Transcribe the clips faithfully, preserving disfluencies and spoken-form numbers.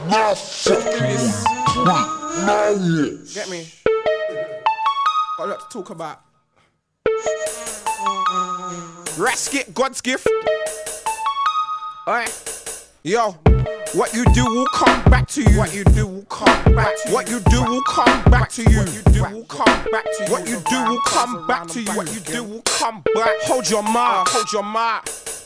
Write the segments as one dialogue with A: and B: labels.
A: my fucking knowledge.
B: Get me? Got a lot to talk about. Rasket, God's gift. Alright. Yo, what you do will come back to you. What you do will come back to you. What you do will come back to you. What you do will come back to you. What you do will come back to you. What you do will come back. Hold your mind, hold your mind.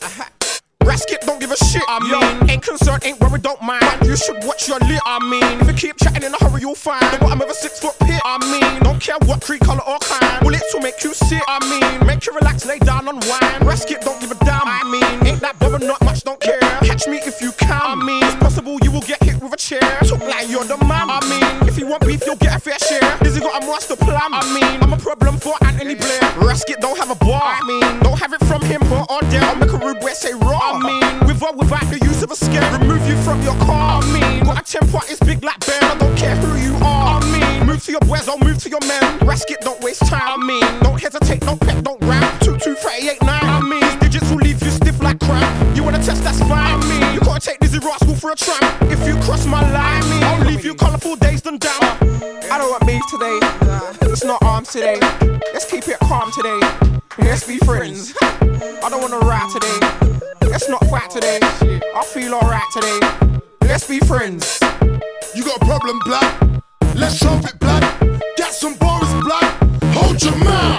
B: Rasket don't give a shit, I mean. Yo, ain't concerned, ain't worried, don't mind. You should watch your lip, I mean. If you keep chatting in a hurry, you'll find the bottom of a six foot pit, I mean. Don't care what creed, colour or kind. Bullets will make you sit, I mean. Make you relax, lay down, unwind. Rasket don't give a damn, I mean. Ain't that bothered, not much, don't care. Catch me if you can, I mean. It's possible you will get hit with a chair. Talk like you're the man, I mean. If you want beef, you'll get a fair share. Dizzy got a master plan, I mean. I'm a problem for Anthony Blair. Rasket don't have a bar, I mean. Don't have it from him, but or there. I'll make a rude boy say raw, I mean. With or without the use of a scare, remove you from your car, I mean. Got a temper, it's big like bear, I don't care who you are, I mean. Move to your boys, I'll move to your men. Rasket, don't waste time, I mean. Don't hesitate, don't pet, don't ram. Two two three eight nine, I mean. These digits will leave you stiff like cramp. You wanna test, that's fine, I mean. You gotta take Dizzy Rascal for a tramp. If you cross my line, I mean, I'll leave you colourful dazed and down. I don't want beef today, it's not arms today. Let's keep it calm today, let's be friends. I don't wanna ride today. Let's not fight today. I feel alright today. Let's be friends.
A: You got a problem, blood? Let's solve it, blood. Get some bars, blood. Hold your mouth.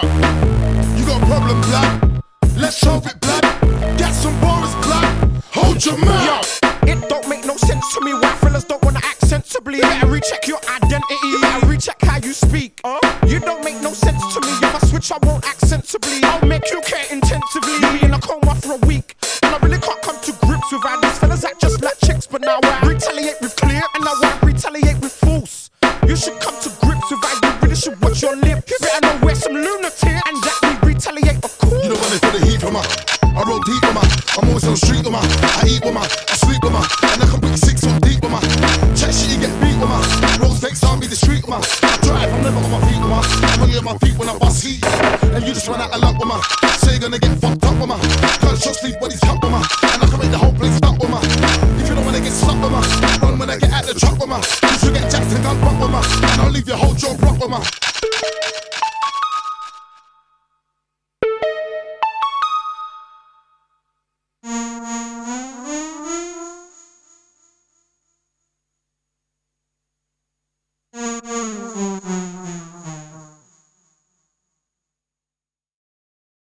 A: You got a problem, blood? Let's solve it, blood. Get some bars, blood. Hold your mouth.
B: Yo, it don't make no sense to me why fellas don't wanna act sensibly. You better recheck your identity. You better recheck how you speak. Uh? You don't make no sense to me. If I switch, I won't act sensibly. I'll make you care intensively. You be in a coma for a week. I really can't come to grips with how these fellas act just like chicks. But now I retaliate with clear, and now I retaliate with false. You should come to grips with how you really should watch your lip. You better know where some lunatic, and that we retaliate of course.
A: You don't want it for the heat from her. I roll deep with her. I'm always on the street with her. I eat with her, I sleep with her, and I can put six foot deep with her. Chat shit, you get beat with her. Rose fakes, I'll be the street with her. I drive, I'm never on my feet with her. I'm only on my feet when I bust heat. And you just run out of luck with her. So you're gonna get fucked up with her. Can't trust me.